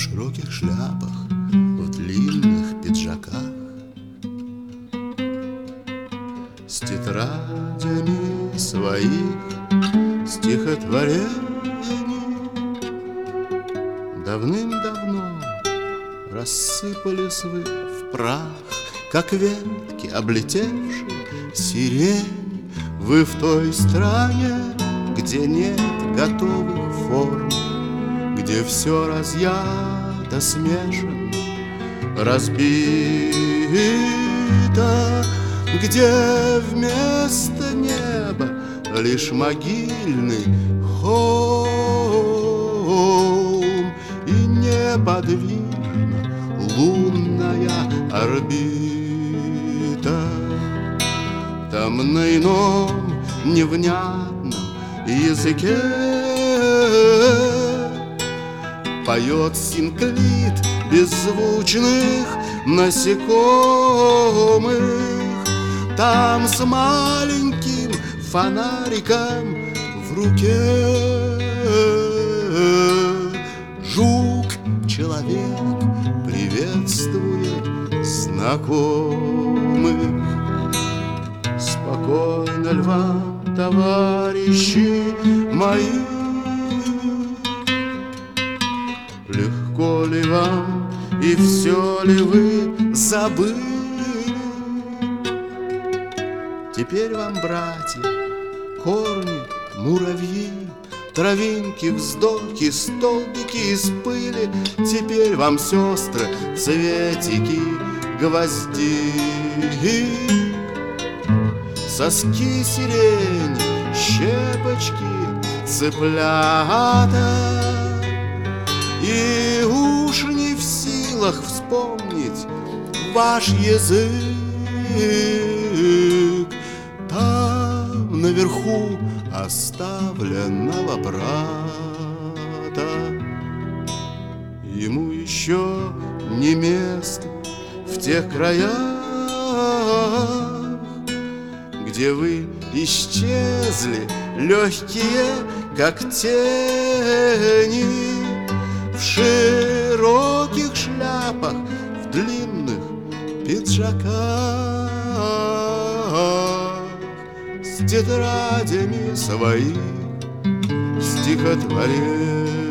широких шляпах, в длинных пиджаках, с тетрадями своих стихотворений. Давным-давно рассыпались вы в прах, как ветки, облетевшие сирень. Вы в той стране, где нет готовых форм, где все разъято, смешано, разбито, где вместо неба лишь могильный холм и неподвижна лунная орбита. Там на ином невнятном языке поет синклит беззвучных насекомых. Там с маленьким фонариком в руке жук-человек приветствует знакомых. Спокойно ль вам, товарищи мои? Легко ли вам и все ли вы забыли? Теперь вам, братья, корни, муравьи, травинки, вздохи, столбики из пыли. Теперь вам, сестры, цветики, гвозди, соски сирени, щепочки, цыплята. И уж не в силах вспомнить ваш язык. Там наверху оставленного брата ему еще не место в тех краях, где вы исчезли, легкие, как тени, в широких шляпах, в длинных пиджаках, с тетрадями своих стихотворений.